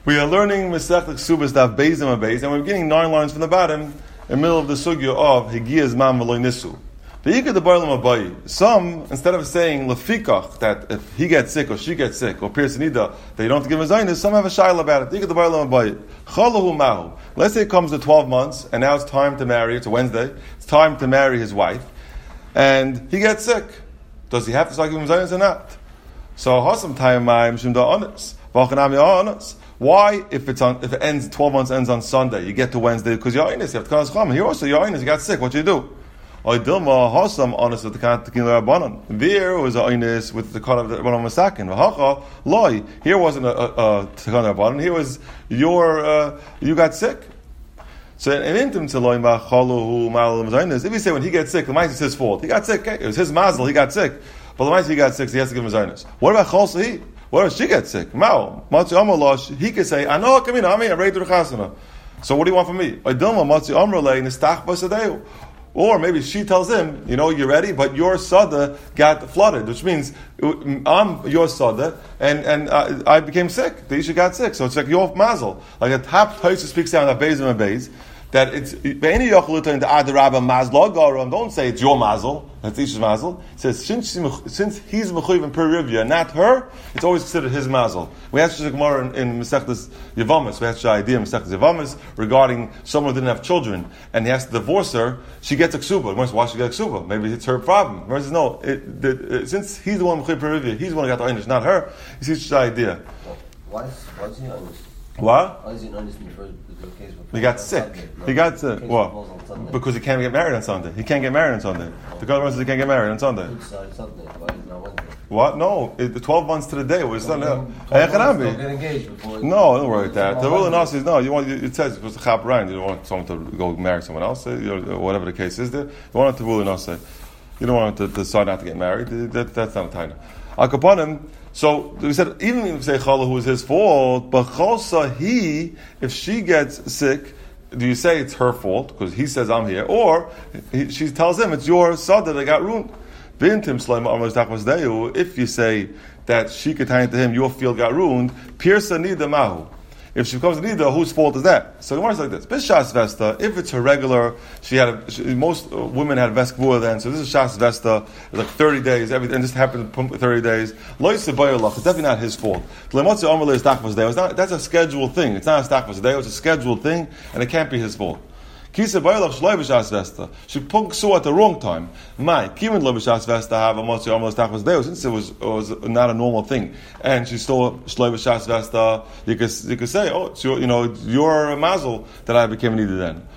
We are learning Masechet Ksubas Daf Beis and Beis, and we're beginning 9 lines from the bottom in the middle of the sugya of Higiyah Zman V'lo Nisu. Some, instead of saying lefikach, that if he gets sick or she gets sick or pirsanida, they don't have to give him zaynis, some have a shayla about it. Let's say it comes to 12 months and now it's time to marry. It's a Wednesday. It's time to marry his wife, and he gets sick. Does he have to start giving him zaynis or not? So hasam tayamayim shimda onis v'achanami onis. Why, if it ends 12 months ends on Sunday, you get to Wednesday because you're onis, you have to call chum. Here also you're onis, you got sick. What do you do? There was an honest with the honest with the cut of the Rabbanon Masakin. Loy, here wasn't a Tikkun Rabbanon. Here was you got sick. So in intim to loy machalu mal. If you say when he gets sick, the mice is his fault. He got sick. Okay? It was his mazel. He got sick. But the mice he got sick, so he has to give him zaynis. What about chalsahi? What if she gets sick? Mao matzi amalosh. He could say, I know. Come in. I'm ready to chasana. So what do you want from me? Idilma matzi amrolei nistach basadeu. Or maybe she tells him, you're ready, but your sada got flooded, which means I'm your sada, and I became sick. The Isha got sick, so it's like your mazel. Like a top Taisa speaks down that Beis and Beis, that it's any yochaluta in the Adarabba mazlo garam. Don't say it's your mazel, that's Isha's mazel. It says since he's mechuyev in perivya, not her, it's always considered his mazel. We have to Gemara in Masechtas Yevamis. We have to idea in Masechtas Yevamis regarding someone who didn't have children and he has to divorce her. She gets a ksuba. Why she get a ksuba? Maybe it's her problem. Gemara says no. Since he's the one mechuyev perivya, he's the one who got the einish, not her. It's Isha's idea. Why is he honest? What? Why is he honest in the first case? He got sick. He got sick. What? Because he can't get married on Sunday. He can't get married on Sunday. The government says he can't get married on Sunday. What? No. The 12 months to the day was Sunday. Don't get engaged before. No, don't worry about that. The rule in us is no. It says it's supposed to chap around. You don't want someone to go marry someone else. Whatever the case is, there. You want it to rule in us. You don't want him to decide not to get married. That's not a taina. Akaponim. So we said, even if you say chala who is his fault, but chalsa he, if she gets sick, do you say it's her fault because he says I'm here, or she tells him it's your sada that got ruined? If you say that she could tie to him, your field got ruined, pirsa nida mahu. If she becomes a nida, whose fault is that? So the Gemara is like this: Bishas Vesta. If it's her regular, most women had Veskvua then. So this is Shas Vesta. It's like 30 days. And this happened 30 days. It's definitely not his fault. That's a scheduled thing. It's not a stakvas day. It's a scheduled thing, and it can't be his fault. Kisa Bailach Shloi B'Shas Vesta. She put Ksu at the wrong time. Kimin Lo B'Shas Vesta have a Motzi Omelas Tachvas Deo, since it was not a normal thing, and she's still Shloi B'Shas Vesta. You could say, it's your mazel that I became an Ida then.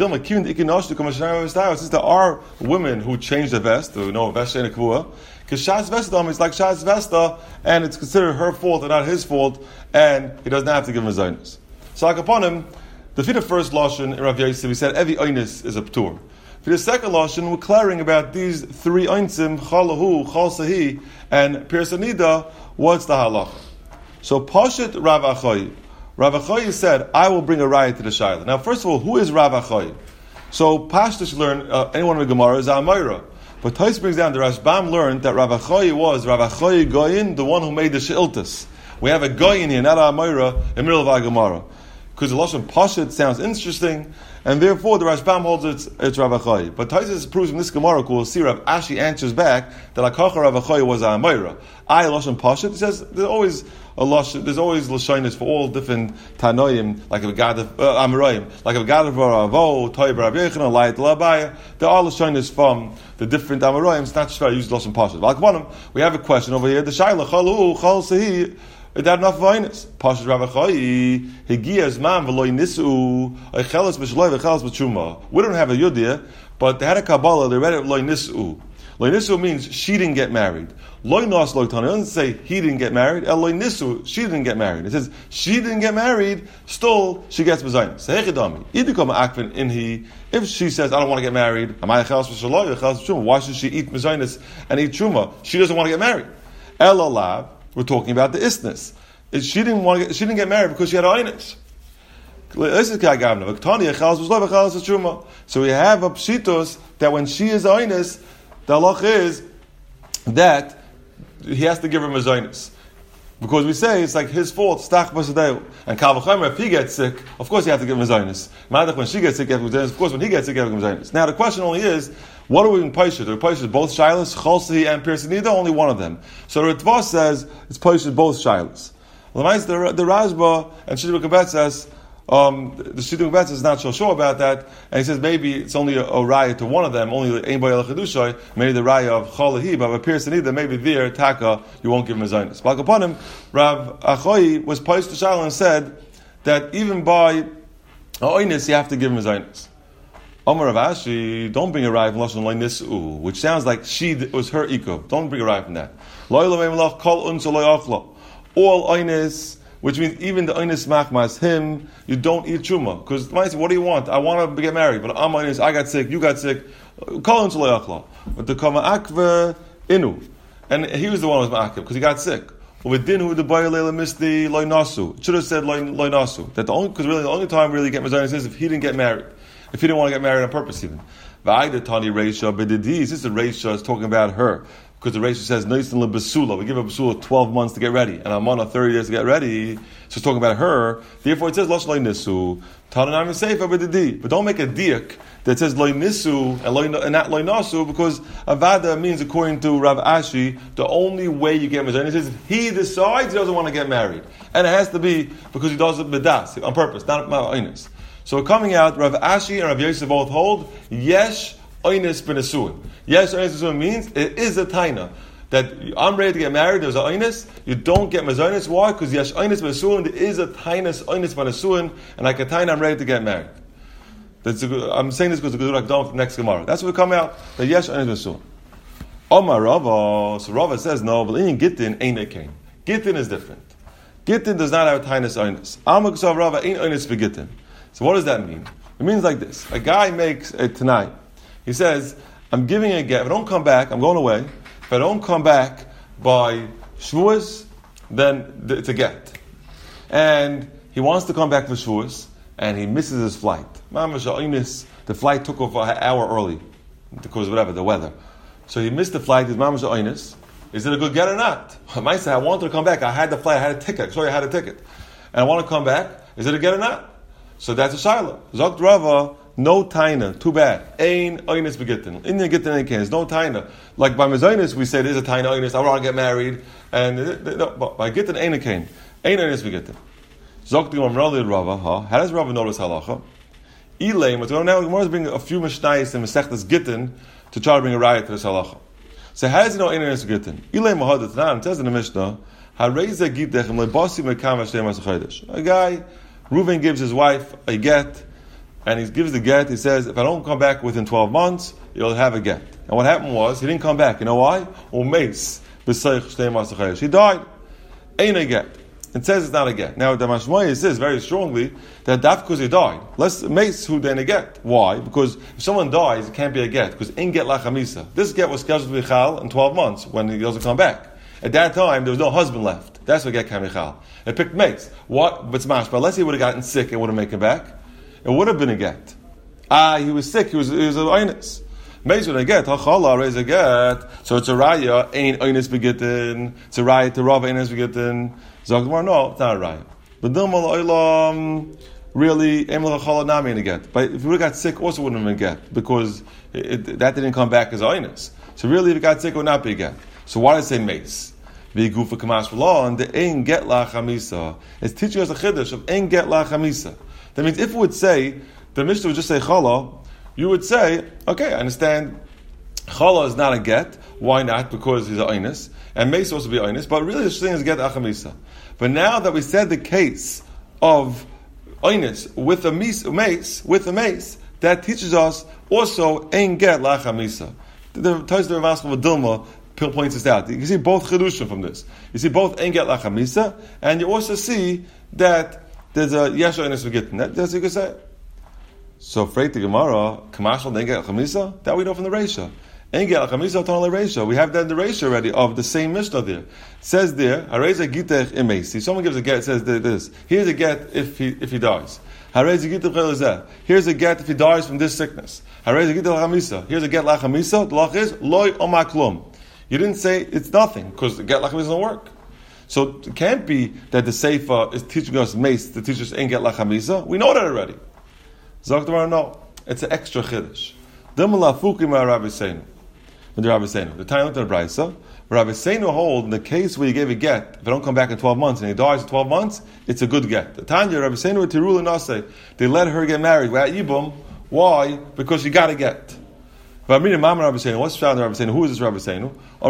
Since there are women who change the vest, vest and kvua, because Shas Vesta is like Shas Vesta, and it's considered her fault and not his fault, and he doesn't have to give him a zaynis. So like upon him. The first lashon in Rav Yosef, we said every einis is a ptur. For the second lashon, we're clearing about these three einsim, chalahu, chalsahi, and pirsanida. What's the halacha? So Pashit Rav Achayi. Rav Achayi said, "I will bring a riot to the shayla." Now, first of all, who is Rav Achayi? So Pashtus learn anyone in the Gemara is Amayra, but Tais brings down the Rashbam learned that Rav Achayi was Rav Achayi Goyin, the one who made the sheiltas. We have a Goyin here, not Amayra, in the middle of our Gemara. Because the lashon pashit sounds interesting, and therefore the Rashbam holds it's Rav Achayi. But Taisus proves from this Gemara, we'll see Rav Ashi answers back that Akacha Rav Achayi was a Amayra. Lashon pashit. He says there's always lashonis for all different tanoim, like a gadav Amarayim, like a gadav Ravo, Toyib Rav Yechon, Layat Labaya. There are lashonis from the different Amarayim. It's not just fair to use lashon pashit. We have a question over here. The shayla chalu chal sehi. Is that enough vaynis? Pashas Rav Achayi Higiyah Zman V'Lo Nisu Eichelas B'Shloi V'Chelas B'Tshuma. We don't have a Yudia, but they had a Kabbalah. They read it Lo Nisu. Lo Nisu means she didn't get married. Lo Nas Lo Tani. It doesn't say he didn't get married. Lo Nisu, she didn't get married. It says she didn't get married. Still, she gets b'zaynis. Sehechidami. Idikam Akvin Inhi. If she says I don't want to get married, am I Eichelas B'Shloi V'Chelas B'Tshuma? Why should she eat b'zaynis and eat truma? She doesn't want to get married. Elalav. We're talking about the isness. She didn't get married because she had aynis. So we have a pshitos that when she is aynis, the halach is that he has to give her mezainis. Because we say it's like his fault, stach b'sadeu. And Kal v'chomer, if he gets sick, of course you have to give him zaynis. Madach, when she gets sick, you have to give him zaynis. Of course, when he gets sick, you have to give him zaynis. Now, the question only is, what are we in Paishit? Are Paishit both Shilas, Cholsi, and Pirsanida? Only one of them. So the Ritva says it's Paishit both Shilas. The Rashba and Shidduch Kabet says, the Shidduch Kabet is not so sure about that, and he says maybe it's only a raya to one of them, only Ein Boy Elachadushay, maybe the raya of Cholahi, but if it appears to need maybe there, Taka, you won't give him a Zaynis. But upon him, Rav Achoi was placed to Shiloh and said that even by Oinis, you have to give him a Zaynis. Omar Rav Ashi, don't bring a raya from Lashon Lo Nis'u, which sounds like it was her iko. Don't bring a raya from that. Lo Elohim Lach Kol Unsa Lo Yachlo. All Oinis, which means even the Oinis Machmas, him, you don't eat Truma. Because what do you want? I want to get married, but I'm Oinis, I got sick, you got sick. Kol Unsa Lo Yachlo. But the Kama Akve Inu. And he was the one who was Ma'akev, because he got sick. Uvidinu the Bayer Leila Misti Lo Nasu. It should have said Lo Nasu. Because really the only time really get Mazonis is if he didn't get married. If he didn't want to get married on purpose even. V'ayda Tani Reisha B'didis. This is Reisha is talking about her. Because the Reisha says, Noisin lebesula. We give a besula 12 months to get ready. And I'm on 30 days to get ready. So it's talking about her. Therefore it says, Losh Loi Nisu. Tananam Seifa B'didi. But don't make a diak that says Loi Nisu and not Loi Nasu. Because Avada means, according to Rav Ashi, the only way you get married. It says, if he decides he doesn't want to get married. And it has to be because he does it b'das, on purpose, not ma'onis. So coming out, Rav Ashi and Rav Yosef both hold, Yesh Oinis B'nesuin. Yesh Oinis B'nesuin means it is a taina. That I'm ready to get married, there's an Oinis, you don't get Mazonis. Why? Because Yesh Oinis B'nesuin, there is a tainas Oinis B'nesuin, and like a taina, I'm ready to get married. I'm saying this because the Gedur Akdom from next Gemara. That's what we come out, that Yesh Oinis B'nesuin. Omar Rava, so Rava says, no, but in Gittin ain't a kain. Gittin is different. Gittin does not have a tainas Oinis. Amar K'sav Rava ain't Oinis B'Gittin. So what does that mean? It means like this. A guy makes a tonight. He says, I'm giving a get. If I don't come back, I'm going away. If I don't come back by Shavuos, then it's a get. And he wants to come back for Shavuos, and he misses his flight. The flight took off an hour early, because of whatever, the weather. So he missed the flight, his mama's Oinis. Is it a good get or not? I might say, I wanted to come back. I had the flight, I had a ticket. Sorry, I had a ticket. And I want to come back. Is it a get or not? So that's a shaila. Zokt Rava, no taina, too bad. Ein oinis begitten. In the gitten ain't there's no taina. Like by mezonis, we say there's a taina oinis. I want to get married, and no, by gitten ain't a kain. Ein oinis begitten. Zokt Rava, how does Rava notice halacha? Ilay, but now we want to bring a few mishnayos and mesechtas gitten to try to bring a riot to this halacha. So how does he know ein oinis begitten? Ilay mahadat nan. It says in the Mishnah, hareza gitechem lebasi mekam hashem asachodesh. A guy. Reuven gives his wife a get, and he gives the get. He says, if I don't come back within 12 months, you'll have a get. And what happened was, he didn't come back. You know why? He died. Ain't a get. It says it's not a get. Now, the Mashmoyah says very strongly that that's because he died. Let's mace who then a get. Why? Because if someone dies, it can't be a get. Because in get lachamisa. This get was scheduled to be chal in 12 months when he doesn't come back. At that time, there was no husband left. That's what get kamichal. It picked mates. What? But smash. But let's say he would have gotten sick and would have made him back. It would have been a get. He was sick. He was an oinus. Mates would a get. Hachala raise a get. So it's a raya. Ain't oinus begitten. It's a raya to Rav oinus begitten. Zogmar, no, it's not a raya. But then really emel hachala nami in a get. But if he would have got sick, also wouldn't have been a get because that didn't come back as oinus. So really, if he got sick, it would not be a get. So why does it say mace? V'igufa kamash v'lo, and the ein get la chamisa. It's teaching us a chiddush of ein get la chamisa. That means if it would say, the Mishnah would just say chala, you would say, okay, I understand, chala is not a get. Why not? Because he's an oinus. And mace also be oinus, but really the thing is get la chamisa. But now that we said the case of oinus with a mace, that teaches us also ein get la chamisa. The Tosfos Rav of Dilma points this out. You can see both chidushim from this. You see both ein get lachamisa, and you also see that there's a yesha in this begittin. That's what you can say. So, afraid the Gemara, kamashal ein get lachamisa, that we know from the Reisha. Ein get lachamisa, tonal Reisha. We have that in the Reisha already of the same Mishnah there. It says there, hareza gitech imesi. Someone gives a get, it says this. Here's a get if he dies. Here's a get if he dies from this sickness. Here's a get lachamisa. The lach is loy omaklum. You didn't say it's nothing because the get lachamisa doesn't work. So it can't be that the Seifa is teaching us mace to teach us ain't get lachamisa. We know that already. Zogdamar, no. It's an extra chiddush. The time of the Braisa, Rabbi Seinu hold in the case where you gave a get, if it don't come back in 12 months and he dies in 12 months, it's a good get. The Tanya, Rabbi Seinu with Tirul and Nase, they let her get married without Yibum. Why? Because she got a get. What's the child of Rabbi Seinu? Who is this Rabbi Seinu?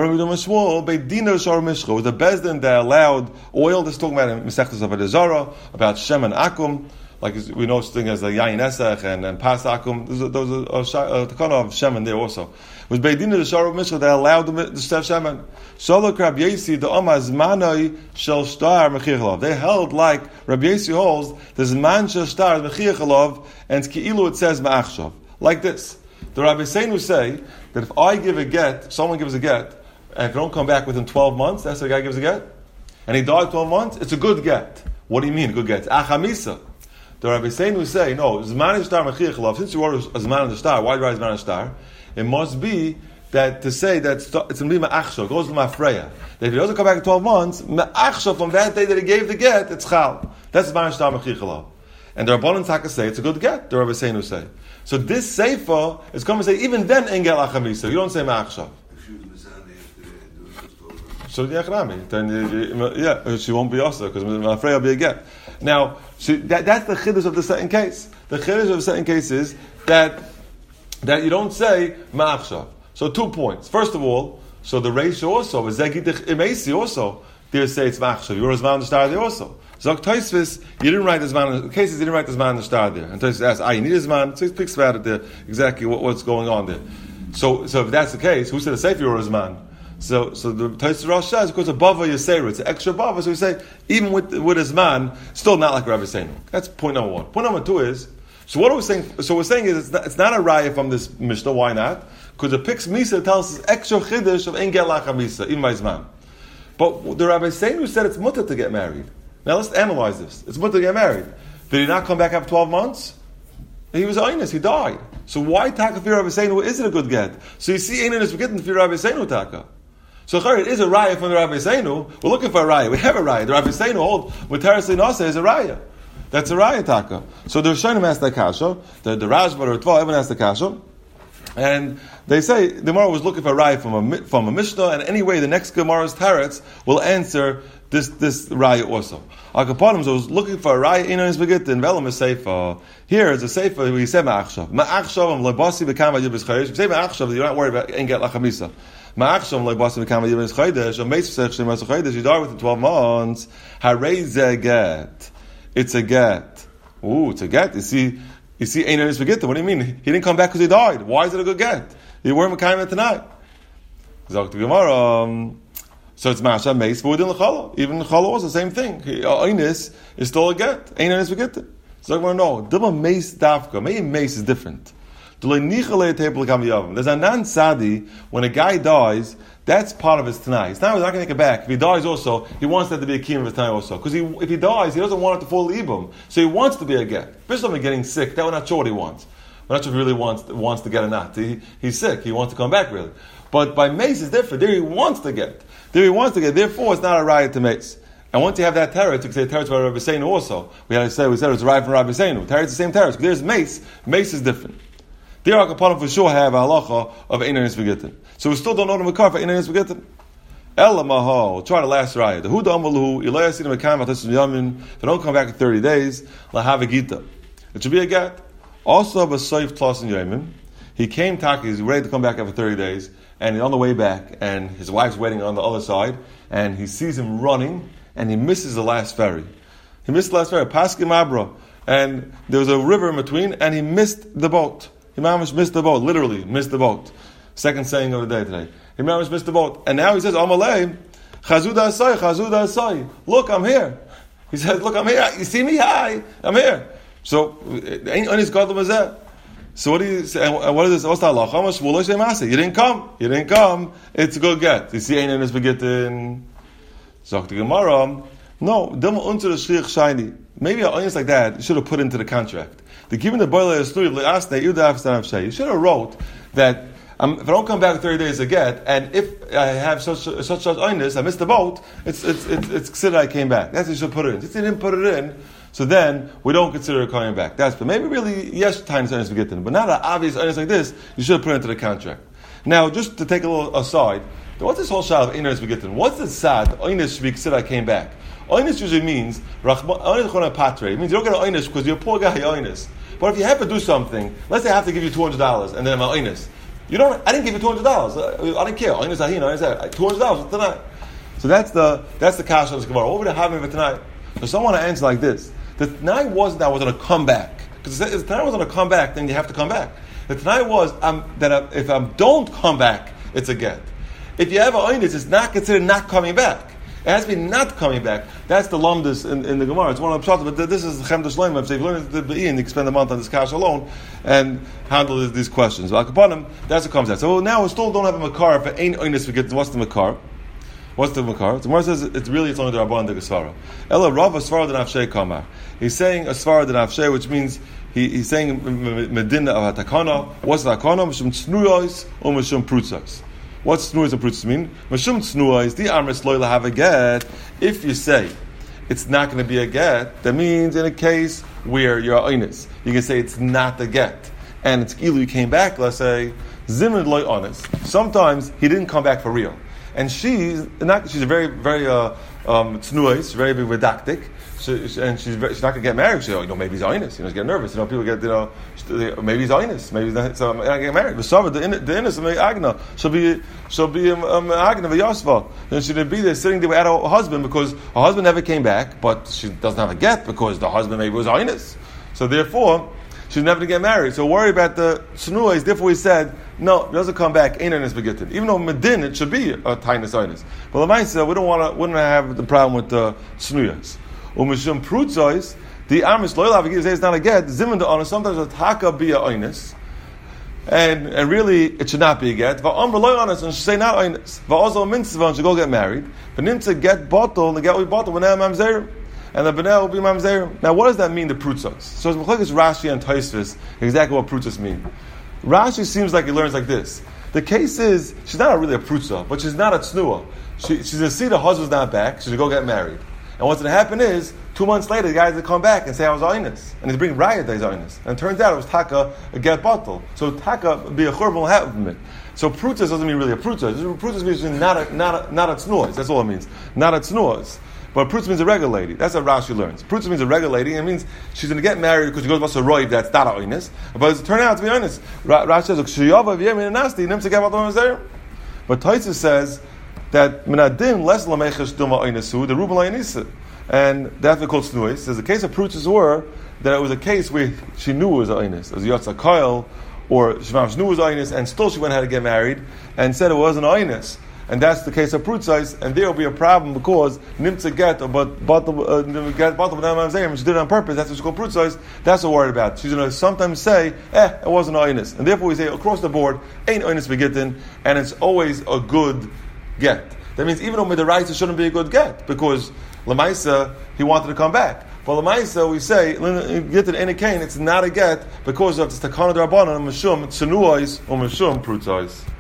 It was the Bezdin that allowed oil. This is talking about Mesechtes of Adazara, about Shem and Akum. Like we know such thing as the Yain Esech and Pas Akum. Those are the kind of Shemen there also. It was Beidina the Shar of Mishra that allowed the Stef Shemen. Shalok Rabbi Yesi the Omaz Manoi Shel Shtar Mechirchalov. They held like Rabbi Yesi holds there's Man Shel Shtar Mechirchalov and Ki'ilu it says Ma'achshav. Like this. The Rabbi Seinu say that if I give a get, someone gives a get, and if it don't come back within 12 months, that's the guy gives a get, and he died 12 months, it's a good get. What do you mean, a good get? Achamisa. The Rabbi Seinu say, no, Zman Shtar Mechirchalov, since you wrote Zman Shtar, why do you write Zman Shtar? It must be that to say that it's going to be Ma'achshav, it goes to Ma'afreya. That if he doesn't come back in 12 months, Ma'achshav from that day that he gave the get, it's Chal. That's Zman Shtar Mechirchalov. And the Rabbanan Taka say it's a good get, the Rabbi Seinu say. So this Seifa is coming to say, even then, Engel Achamisa. You don't say Ma'achshav. So then, she won't be also, because I'm afraid I'll be a get. Now, that's the chiddush of the second case. The chiddush of the second case is that you don't say Ma'achshav. So 2 points. First of all, so the ratio also, Zegidich Imesi also, they say it's Ma'achshav. You're Zman the star there also. Zok Tosfos, you didn't write the Zman, in cases you didn't write the Zman the star there. And Tosfos asks, you need a Zman, so he speaks about it there, exactly what's going on there. So if that's the case, who said a Sefer or a Zman? So the Tosfos Rosh says, because above Yisera, it's an extra above, so we say, even with his man, still not like Rabbi Seinu. That's point number one. Point number two is, so what are we saying? So we're saying is it's not a raya from this Mishnah. Why not? Because the Pix Misa tells us extra chiddush of Engel Lachamisa in my Zman. But the Rabbi Seinu said it's mutter to get married. Now let's analyze this. It's mutter to get married. Did he not come back after 12 months? He was honest. He died. So why taka for Rabbi Seinu? Is it a good get? So you see, ain't in this getting for Rabbi Seinu taka. So it is a raya from the Rabbi Seinu. We're looking for a raya. We have a raya. The Rabbi Seinu hold with Teres Nasa is a raya. That's a raya taka. So the Rishonim asked the kasha. The Rashba or Tva, everyone asked the kasha. And they say the Gemara was looking for a raya from a Mishnah, and anyway, the next Gemara's Teretz will answer this raya also. Akaponim was looking for a raya in his begit in Velam Seifa. Here is a Seifa where he said Ma'achshav. Ma'achshav and Lebasi became a Yibis Chayish. You say Ma'achshav, you're not worried about Enget Lachamisa. Ma'achshav Lebasi became a Yibis Chayish. And Meis Sech Shem Masach Chayish. You die within 12 months. Harei Ze Get. It's a get. Ooh, it's a get. You see, Ein Enes Begit. What do you mean? He didn't come back because he died. Why is it a good get? You weren't Mekayim tonight. Zok to Gemara. So it's Masha Meis V'udin L'Chala. Even L'Chala also the same thing. Einis is still a get. Ein Enes Begit. So Gemara, no. Dima Meis Davka. Maybe Meis is different. There's a non-sadi, when a guy dies, that's part of his Tanai. He's not going to take it back. If he dies also, he wants that to be a key of his Tanai also. Because if he dies, he doesn't want it to fall Ibum. So he wants to be a get. Especially getting sick, that we're not sure what he wants. We're not sure if he really wants to get or not. He's sick, he wants to come back really. But by mace is different. There he wants to get. Therefore it's not a riot to mace. And once you have that teretz, you can say teretz by Rabbi Seinu also. We said it's right from Rabbi Seinu. Teretz is the same teretz. There's mace. Mace is different. There are Kapanim for sure have a halacha of Ein Enes Begitin. So we still don't know the Makar for Ein Enes Begitin. Ella Maha, we'll try the last raya. The Huda Amalu, Ilaya Sina Mekam Atasim Yamin, if they don't come back in 30 days, Lahava Gita. It should be a get. Also of a Saif Tlasin Yamin. He came Taki, he's ready to come back after 30 days, and he's on the way back, and his wife's waiting on the other side, and he sees him running, and he misses the last ferry. Paskim Abra. And there was a river in between, and he missed the boat. He missed the boat, literally missed the boat. Second saying of the day today. He missed the boat. And now he says, Amalei, Chazuda Asai. Look, I'm here. He says, look, I'm here. You see me? Hi, I'm here. So, ain't on his godless as that. So what do you say? What is this? What's the halacha? You didn't come. It's a good get. You see, ain't in this begetting. Zok the Gemara. No, maybe an audience like that you should have put into the contract. The given the boiler is you should have wrote that if I don't come back 30 days, I get, and if I have such oinus, I missed the boat, it's considered I came back. That's what you should put it in. Since you didn't put it in, so then we don't consider it coming back. But maybe really, yes, tiny oinus we get in, but not an obvious oinus like this, you should put it into the contract. Now, just to take a little aside, what's this whole shot of oinus we get in? What's the sad? Oinus should be considered I came back. Oinus usually means, it means you don't get an oinus because you're a poor guy, oinus. But if you have to do something, let's say I have to give you $200 and then I'm an oinus. I didn't give you $200. I didn't care. $200 tonight. So that's the kasha of this Gemara. Over the Havim tonight. So someone to answer like this: the tonight wasn't that I was going to come back, because if the tonight was going to come back, then you have to come back. The tonight was if I don't come back, it's a get. If you have an oinus, it's not considered not coming back. It has to be not coming back. That's the lumdus in the Gemara. It's one of the pshat, but this is the Chem D'Shleima. If you've learned the Be'in, you can spend a month on this kash alone and handle these questions. That's what comes out. So now we still don't have a makar. If it ain't oinus, we get what's the makar? What's the makar? The Gemara says it's only the Rabban the Gesvara. Ella Rav a Svara d'Nafshei Kamar. He's saying a Svara d'Nafshei, which means he's saying Medina of Hatakana. What's the Hakana? Mishum Tznuyois or Mishum Prutzos. What's Tznuyois and Prutzos mean? Mishum Tznuyois, the Amris Loila have a get. If you say it's not going to be a get, that means in a case where you're oinus, you can say it's not a get. And it's ilu, you came back, let's say, Zimid Loy honest. Sometimes he didn't come back for real. And she's a very, very tznuos, very, very redactic. And she's not going to get married. She, maybe he's oinus. She's getting nervous. People get, maybe he's oinus. Maybe he's not, so I'm not getting married. The innocent agna. She'll be agna v'yasva. And she didn't be there sitting there at her husband because her husband never came back, but she doesn't have a get because the husband maybe was oinus. So therefore, she's never to get married. So worry about the tznuos. Therefore, he said, no, it doesn't come back. Ain't oinus begitin. Even though medin, it should be a tiny oinus. But the Lamaisa, we wouldn't have the problem with the tznuos. Umishum prutzos, the amis loyal say it's not a get. Zimun the honest. Sometimes a taka be a oinus, and really it should not be a get. Va'amr loyal honest and should say not oinus. Va'ozo mitzvah and should go get married. V'nimtza get bottle and the get will be bottle when mamzer. And the Benel will be mamzer. Now, what does that mean, the prutzos? So it's Machlokes Rashi and Tosfos exactly what prutzos mean. Rashi seems like he learns like this. The case is, she's not really a prutza, but she's not a tznuah. She's going to see the husband's not back, she's going to go get married. And what's going to happen is, 2 months later, the guy's going to come back and say, I was oinus. And he's bringing raya that he's oinus. And it turns out it was taka, a get bottle. So taka be a churban will happen from it. So prutzos doesn't mean really a prutza. Prutzos means not a tznuah. That's all it means. Not a tznuah. But prutz means a regular lady. That's what Rashi learns. Prutz means a regular lady, and it means she's going to get married because she goes to a roiv that's not a oinus. But it turned out to be oinus. Rashi says, but Tosfos says that minadim less lamechesh duma oinesu the ruben layanisa, and that's what called snuis. Says the case of prutzos were that it was a case where she knew it was oinus, as yotza koil, or she knew it was oinus, and still she went ahead to get married and said it wasn't oinus. And that's the case of prutzos, and there will be a problem because nimtza get, get bottle, she did it on purpose. That's what she called prutzos. That's what we're worried about. She's going to sometimes say, it wasn't oinus, and therefore we say across the board, ain't oinus begitin, and it's always a good get. That means even though midaraisa shouldn't be a good get because lemaisa he wanted to come back. But lemaisa we say get it in a cane, it's not a get because of the takana d'Rabbanan mishum tzenuos or mishum prutzos.